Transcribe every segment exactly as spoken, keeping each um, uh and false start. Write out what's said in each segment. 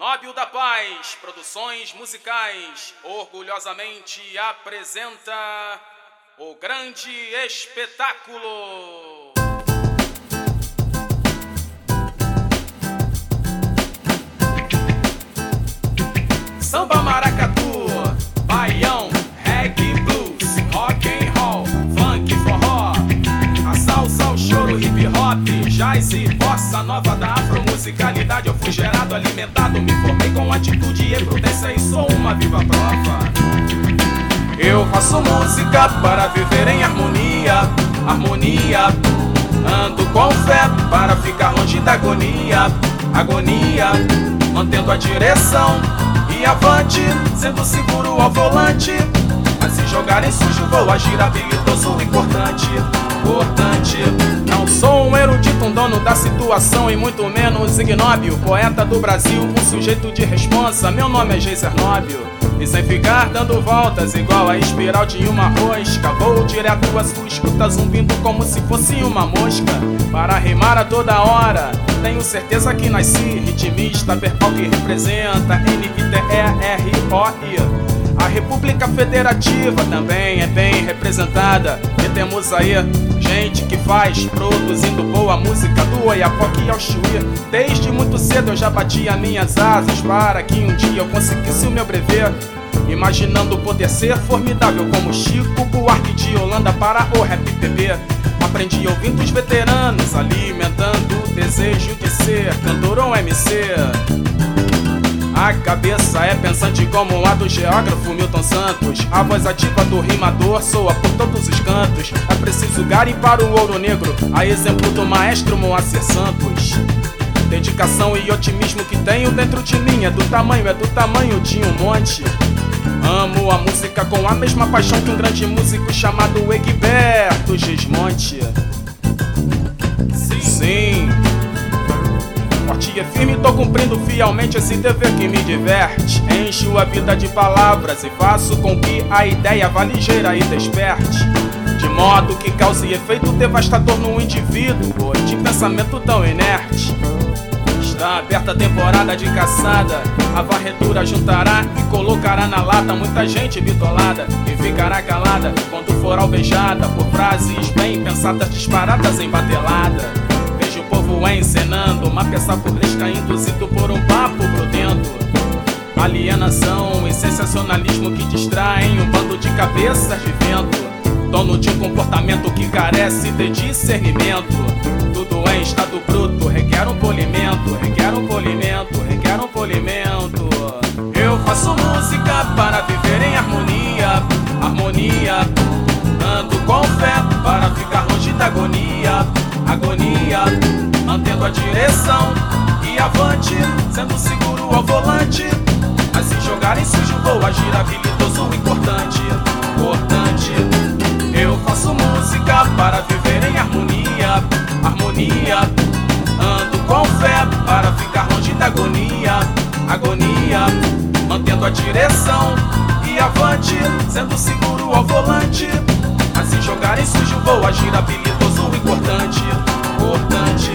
Nóbio da Paz, Produções Musicais, orgulhosamente apresenta o grande espetáculo. Samba, maracatu, baião, reggae, blues, rock and roll, funk, forró, a salsa, o choro, hip hop, jazz e bossa nova da afromusicalidade. Eu fui gerado, alimentado, me formei com atitude e prudência e sou uma viva prova. Eu faço música para viver em harmonia, harmonia. Ando com fé para ficar longe da agonia, agonia. Mantendo a direção e avante, sendo seguro ao volante. Mas se jogarem sujo vou agir habilidoso e cortante, cortante. Não sou um erudito, um dono da situação e muito menos ignóbil. Poeta do Brasil, um sujeito de responsa, meu nome é Geiser Nóbio. E sem ficar dando voltas igual a espiral de uma rosca, vou direto à sua escuta zumbindo como se fosse uma mosca. Para rimar a toda hora, tenho certeza que nasci ritmista, verbal que representa N I T E R O I. A República Federativa também é bem representada. E temos aí gente que faz, produzindo boa música do Oiapoque ao Chuí. Desde muito cedo eu já bati as minhas asas para que um dia eu conseguisse o meu brevet, imaginando poder ser formidável como Chico Buarque de Holanda para o rap P B. Aprendi ouvindo os veteranos, alimentando o desejo de ser cantor ou M C. A cabeça é pensante como a do geógrafo Milton Santos. A voz ativa do rimador soa por todos os cantos. É preciso garimpar o ouro negro, a exemplo do maestro Moacir Santos. Dedicação e otimismo que tenho dentro de mim é do tamanho, é do tamanho de um monte. Amo a música com a mesma paixão que um grande músico chamado Egberto Gismonte. Sim, sim. Forte e firme, tô cumprindo fielmente esse dever que me diverte. Encho a vida de palavras e faço com que a ideia vá ligeira e desperte, de modo que cause efeito devastador no indivíduo de pensamento tão inerte. Está aberta a temporada de caçada, a varredura juntará e colocará na lata muita gente bitolada e ficará calada quando for alvejada por frases bem pensadas disparadas em batelada. Vejo o povo encenando uma peça burlesca induzido por um papo grudento. Alienação e sensacionalismo que distraem um bando de cabeças de vento, dono de um comportamento que carece de discernimento. Tudo em estado bruto requer um polimento, requer um polimento, requer um polimento. Eu faço música para viver em harmonia, harmonia. Ando com fé para ficar longe da agonia, agonia. Mantendo a direção e avante, sendo seguro ao volante. Mas se jogarem sujo vou agir habilidoso e cortante, cortante. Eu faço música para viver em harmonia, harmonia. Ando com fé para ficar longe da agonia, agonia. Mantendo a direção e avante, sendo seguro ao volante. Mas se jogarem sujo vou agir habilidoso e cortante, cortante.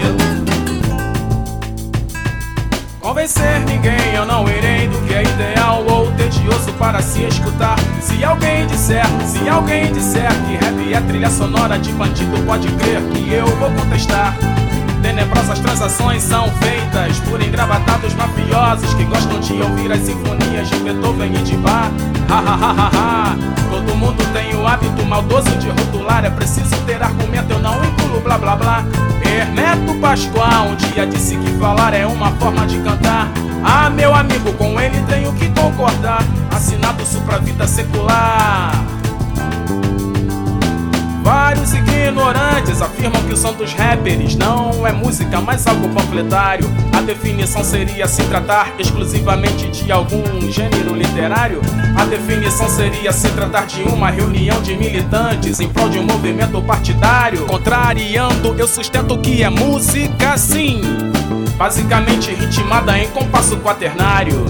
Convencer ninguém eu não irei do que é ideal ou tedioso para se escutar. Se alguém disser, se alguém disser que rap é trilha sonora de bandido, pode crer que eu vou contestar. Tenebrosas transações são feitas por engravatados mafiosos que gostam de ouvir as sinfonias de Beethoven e de Bach. Ha ha ha ha ha. Todo mundo tem o hábito maldoso de rotular. É preciso ter argumento, eu não engulo blá blá blá. Hermeto Pascoal um dia disse que falar é uma forma de cantar. Ah, meu amigo, com ele tenho que concordar. Assinado supra-vida secular. Vários ignorantes afirmam que o som dos rappers não é música, mas algo panfletário. A definição seria se tratar exclusivamente de algum gênero literário. A definição seria se tratar de uma reunião de militantes em prol de um movimento partidário. Contrariando, eu sustento que é música sim, basicamente ritmada em compasso quaternário.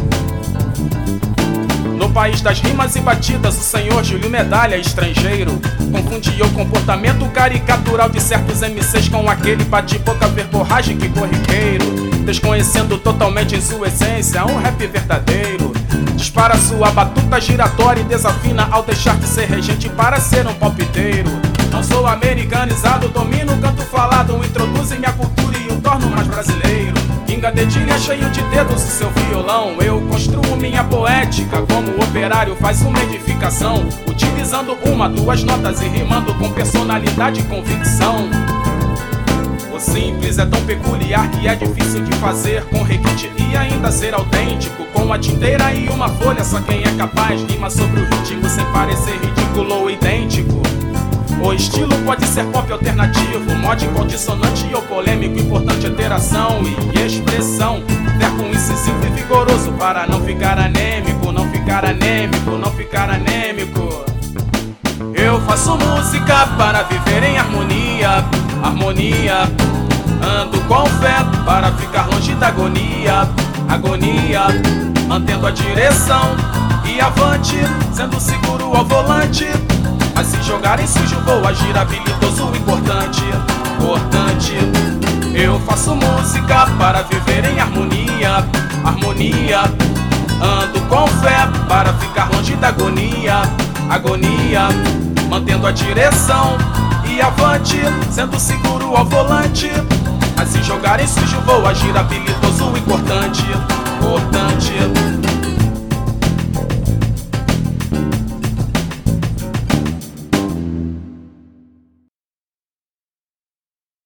No país das rimas e batidas, o senhor Júlio Medalha, estrangeiro, confundiu o comportamento caricatural de certos M Cs com aquele bate-boca verborrágico e corriqueiro. desconhecendo totalmente em sua essência um rap verdadeiro. Dispara sua batuta giratória e desafina ao deixar de ser regente para ser um palpiteiro. Não sou americanizado, domino o canto falado, introduzo minha cultura e o torno mais brasileiro. Pinga dedilha cheio de dedos o seu violão, eu construo minha poética como o operário faz uma edificação, utilizando uma, duas notas e rimando com personalidade e convicção. O simples é tão peculiar que é difícil de fazer com requinte e ainda ser autêntico. Com a tinteira e uma folha, só quem é capaz rima sobre o ritmo sem parecer ridículo ou idêntico. O estilo pode ser pop alternativo, módico, dissonante ou polêmico. Importante é ter ação e expressão, verbo incisivo e vigoroso para não ficar anêmico, não ficar anêmico, não ficar anêmico. Eu faço música para viver em harmonia, harmonia. Ando com fé para ficar longe da agonia, agonia. Mantendo a direção e avante, sendo seguro ao volante. A se jogar em sujo vou agir habilidoso, importante, importante. Eu faço música para viver em harmonia, harmonia. Ando com fé para ficar longe da agonia, agonia. Mantendo a direção e avante, sendo seguro ao volante. A se jogar em sujo vou agir habilidoso, importante, importante.